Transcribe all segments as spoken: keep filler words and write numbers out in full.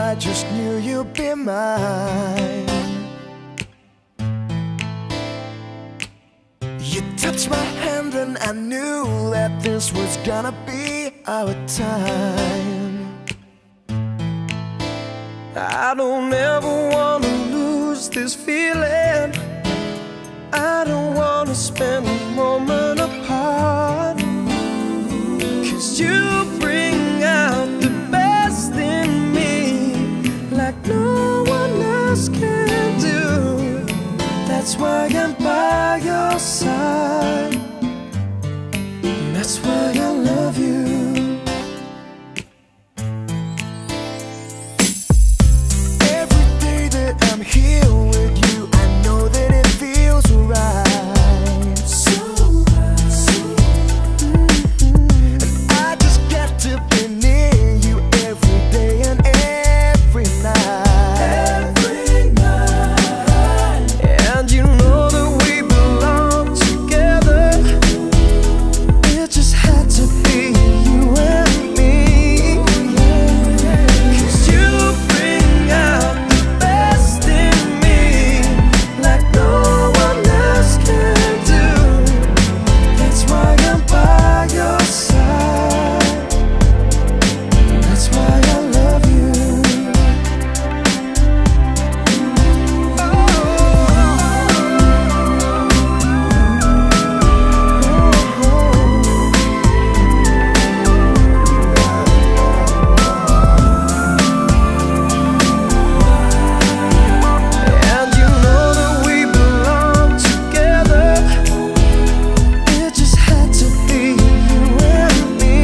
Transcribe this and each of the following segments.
I just knew you'd be mine. You touched my hand and I knew that this was gonna be our time. I don't ever wanna lose this feeling. I don't wanna spend a moment apart, 'cause you bring out the best in me like no one else can do. That's why I'm by your side. That's why I love you. Every day that I'm here with you, I know that it feels right. So right, so right. Mm-hmm. And I just got to be near you every day and every night. Every night. And you know that we belong together. It just had to be you and me. 'Cause you bring out the best in me like no one else can do. That's why I'm by your side. That's why I love you. And you know that we belong together. It just had to be you and me.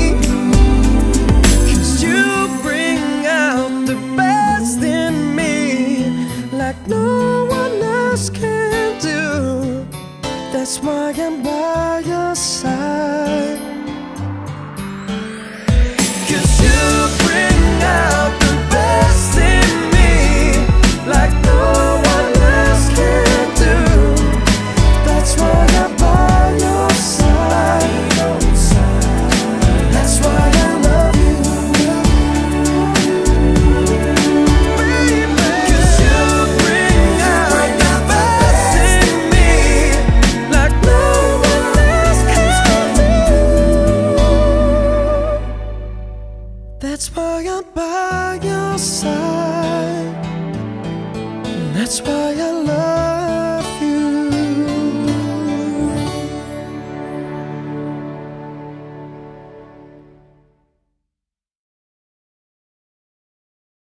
'Cause you bring out the best in me like no one else can do. That's why I'm by your side. 'Cause you bring out the best in me like no one else can do. That's why I'm by your side. That's why I love you. Baby, 'cause you bring out the best in me like no one else can do. That's why I'm by your side. That's why I love you.